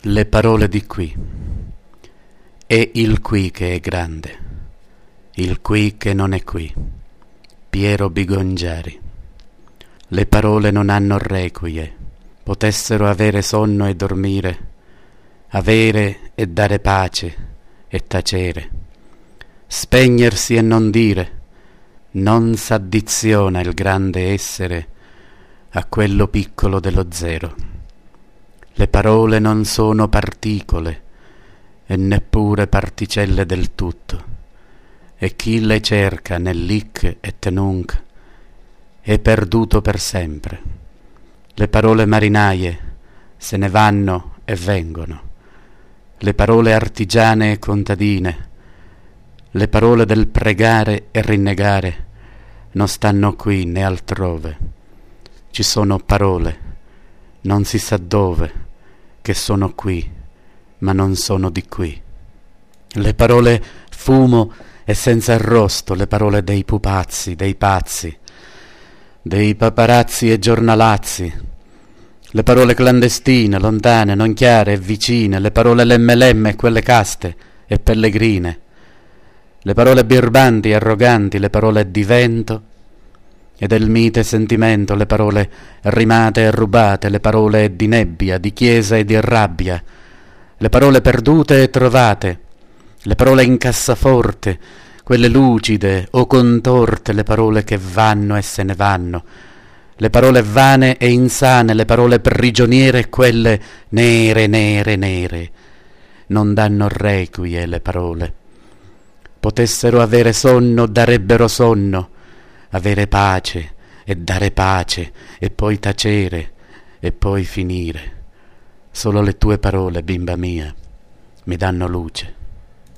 Le parole di qui. È il qui che è grande, il qui che non è qui. Piero Bigongiari. Le parole non hanno requie, potessero avere sonno e dormire, avere e dare pace e tacere, spegnersi e non dire, non s'addiziona il grande essere a quello piccolo dello zero. Le parole non sono particole e neppure particelle del tutto, e chi le cerca nell'hic et nunc è perduto per sempre. Le parole marinaie se ne vanno e vengono, le parole artigiane e contadine, le parole del pregare e rinnegare non stanno qui né altrove. Ci sono parole, non si sa dove, che sono qui, ma non sono di qui. Le parole fumo e senza arrosto, le parole dei pupazzi, dei pazzi, dei paparazzi e giornalazzi, le parole clandestine, lontane, non chiare e vicine, le parole lemme e quelle caste e pellegrine, le parole birbanti e arroganti, le parole di vento e del mite sentimento, le parole rimate e rubate, le parole di nebbia, di chiesa e di rabbia, le parole perdute e trovate, le parole in cassaforte, quelle lucide o contorte, le parole che vanno e se ne vanno, le parole vane e insane, le parole prigioniere e quelle nere. Non danno requie le parole. Potessero avere sonno, darebbero sonno, avere pace e dare pace e poi tacere e poi finire. Solo le tue parole, bimba mia, mi danno luce.